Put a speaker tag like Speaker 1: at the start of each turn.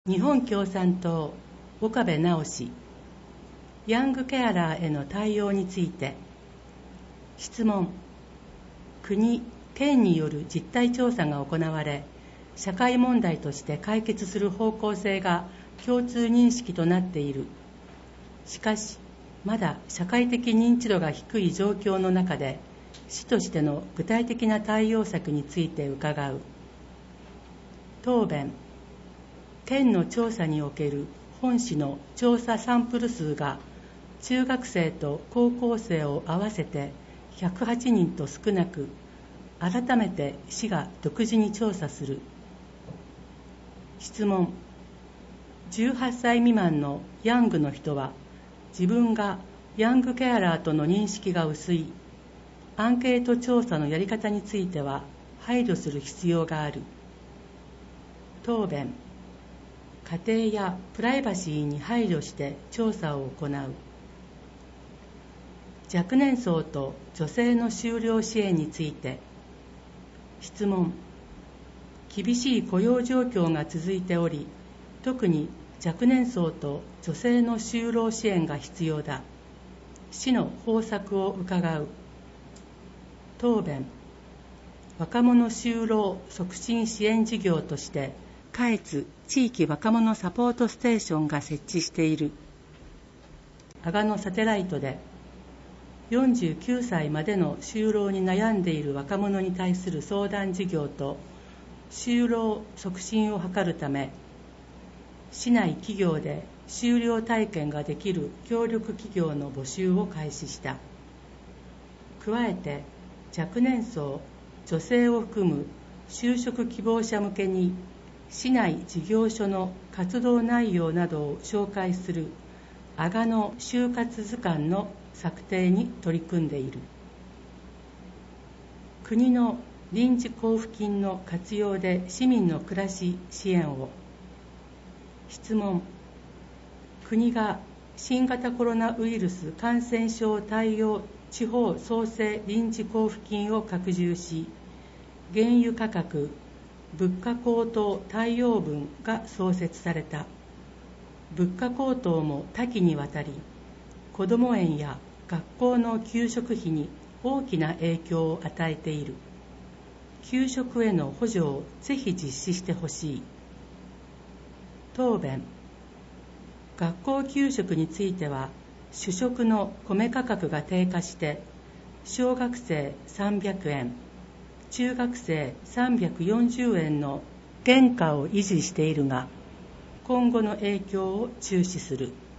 Speaker 1: 日本共産党岡部直氏、ヤングケアラーへの対応について。質問。国・県による実態調査が行われ、社会問題として解決する方向性が共通認識となっている。しかし、まだ社会的認知度が低い状況の中で、市としての具体的な対応策について伺う。答弁。県の調査における本市の調査サンプル数が中学生と高校生を合わせて108人と少なく、改めて市が独自に調査する。質問。18歳未満のヤングの人は自分がヤングケアラーとの認識が薄い。アンケート調査のやり方については配慮する必要がある。答弁。家庭やプライバシーに配慮して調査を行う。若年層と女性の就労支援について。質問。厳しい雇用状況が続いており、特に若年層と女性の就労支援が必要だ。市の方策を伺う。答弁。若者就労促進支援事業として、下越地域若者サポートステーションが設置している。阿賀野サテライトで、49歳までの就労に悩んでいる若者に対する相談事業と就労促進を図るため、市内企業で就労体験ができる協力企業の募集を開始した。加えて、若年層、女性を含む就職希望者向けに、市内事業所の活動内容などを紹介する阿賀野就活図鑑の策定に取り組んでいる。国の臨時交付金の活用で市民の暮らし支援を。質問。国が新型コロナウイルス感染症対応地方創生臨時交付金を拡充し、原油価格物価高騰対応分が創設された。物価高騰も多岐にわたり、子ども園や学校の給食費に大きな影響を与えている。給食への補助をぜひ実施してほしい。答弁。学校給食については、主食の米価格が低下して、小学生300円、中学生340円の原価を維持しているが、今後の影響を注視する。